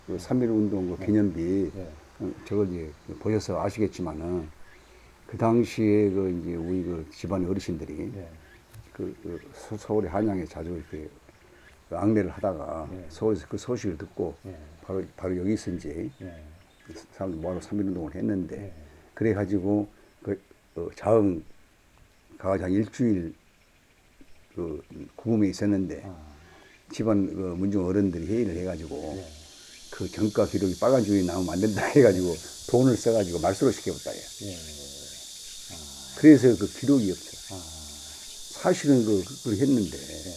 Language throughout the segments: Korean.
그 3.1 운동 그 기념비, 예. 저걸 이제 보셔서 아시겠지만은, 그 당시에 그 이제 우리 그 집안의 어르신들이 예. 서울의 한양에 자주 이렇게 그 앙내를 하다가 예. 서울에서 그 소식을 듣고 예. 바로 여기서 이제 예. 사람들 모아서 3.1 운동을 했는데, 예. 그래가지고 자흥 가가지고 한 일주일 그 구금에 있었는데, 아. 집안 그 문중 어른들이 회의를 해가지고 예. 그 전과 기록이 빨간 줄이 나오면 안 된다 해가지고 돈을 써가지고 말소를 시켜봤다. 예. 그래서 그 기록이 없죠. 아. 사실은 그걸 했는데.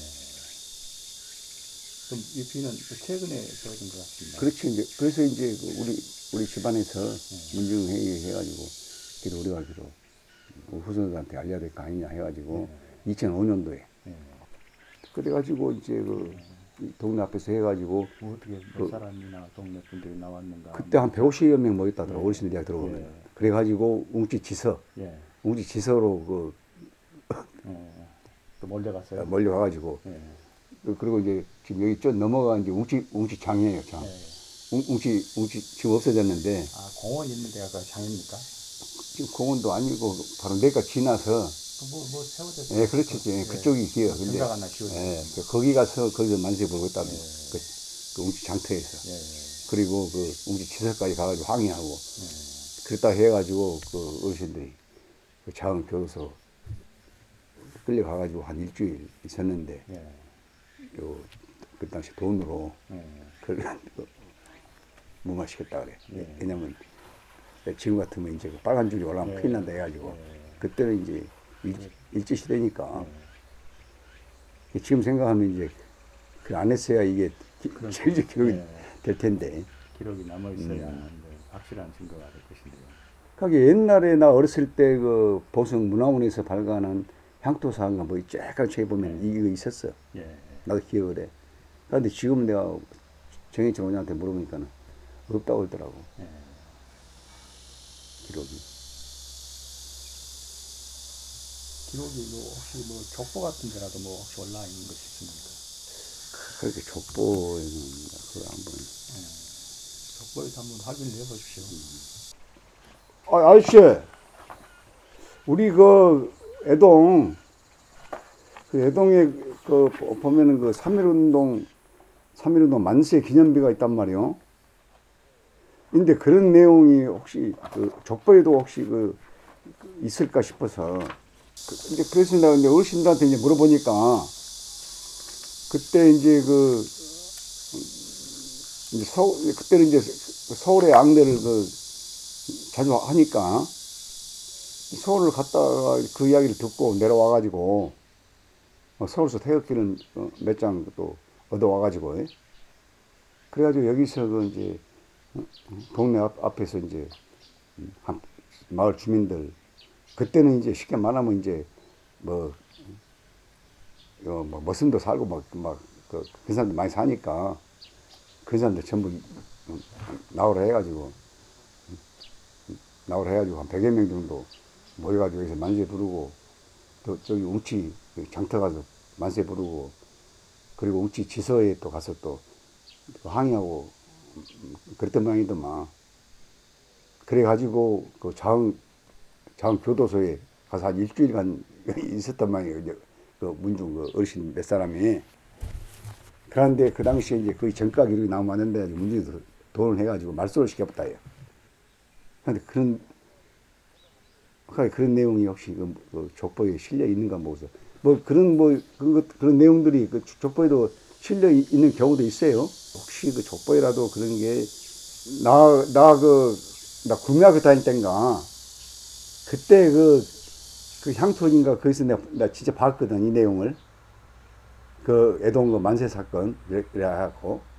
그럼 이 비는 최근에 세워진 것 같습니다. 그렇지. 이제 그래서 이제 우리 집안에서 문중 회의 해가지고 그래도 우리가 그래도 후손들한테 알려야 될 거 아니냐 해가지고 2005년도에 예. 그래가지고 이제 이 동네 앞에서 해가지고 뭐 어떻게 몇 사람이나 동네 분들이 나왔는가? 그때 한 150여 명 모였다더라고. 어르신들 이야기 들어보면. 예. 그래가지고 웅찌지서 예. 웅찌지서로 또 몰려갔어요? 몰려가가지고 예. 그리고 이제 지금 여기 쭉 넘어가 이제 웅찌장이에요. 장. 예. 웅찌 지금 없어졌는데 아, 공원 있는 데가 그 장입니까? 지금 공원도 아니고 바로 내가 지나서 뭐 세워졌어요? 예, 그렇지. 예, 그쪽이 기요. 근데 생각 하나 지워졌어요. 예, 거기 가서 거기서 만세 부르고 있다면 예. 그 웅찌 장터에서 예. 그리고 그 웅찌 지서까지 가가지고 항의하고 예. 그랬다 해가지고 그 어르신들이 그 자흥 교도소 끌려가가지고 한 일주일 있었는데 예. 그 당시 돈으로 예. 그걸 무마시켰다 그래. 예. 왜냐면 지금 같으면 이제 그 빨간 줄이 올라가면 예. 큰일 난다 해가지고 예. 그때는 이제 일제시대니까 지금 생각하면 이제 그 안 했어야 이게 제일 기록이 예. 될 텐데. 기록이 남아있어야 확실한 증거가 될 것인데요. 그게 옛날에 나 어렸을 때 그 보성 문화원에서 발간한 향토사인가 뭐 쫙 책에 보면 이거 있었어. 예. 나도 기억을 해. 그런데 지금 내가 정혜철 원장한테 물어보니까는 없다고 그러더라고. 예. 기록이. 기록이 뭐 혹시 뭐 족보 같은 데라도 뭐 혹시 올라와 있는 것이 있습니까? 그렇게 족보에는 그걸 한번. 족보에서 한번 확인을 해보십시오. 아저씨, 우리 그 애동, 그 애동에 그 보면은 그 3.1운동 만세 기념비가 있단 말이요. 근데 그런 내용이 혹시 그 족보에도 혹시 그 있을까 싶어서. 근데 그래서 내가 이제 어르신들한테 이제 물어보니까 그때 이제 그때는 이제 서울의 앙대를 자주 하니까 서울을 갔다가 그 이야기를 듣고 내려와가지고 서울서 태극기를 몇 장 또 얻어와가지고 그래가지고 여기서 그 이제 동네 앞에서 이제 한 마을 주민들 그때는 이제 쉽게 말하면 이제 머슴도 살고 그 사람들 많이 사니까 그 사람들 전부 나오라 해가지고 한 100여 명 정도 모여가지고 여기서 만세 부르고 또 저기 웅치 장터 가서 만세 부르고 그리고 웅치 지서에 또 가서 또 항의하고 그랬던 모양이더만. 그래가지고 그 자흥 교도소에 가서 한 일주일간 있었단 말이에요. 그 문중 그 어르신 몇 사람이. 그런데 그 당시에 이제 거의 전가 기록이 나오면 안 된다 해가지고 문중에서 돈을 해가지고 말소를 시켜봤다 해요. 그런데 그런 내용이 혹시 그 족보에 실려 있는가 모르겠어. 그런 내용들이 그 족보에도 실려 있는 경우도 있어요. 혹시 그 족보에라도 그런 게 나 구매하고 다닐 땐가 그때 그 향토인가 거기서 나 진짜 봤거든 이 내용을. 그 애동 그 만세 사건 그래갖고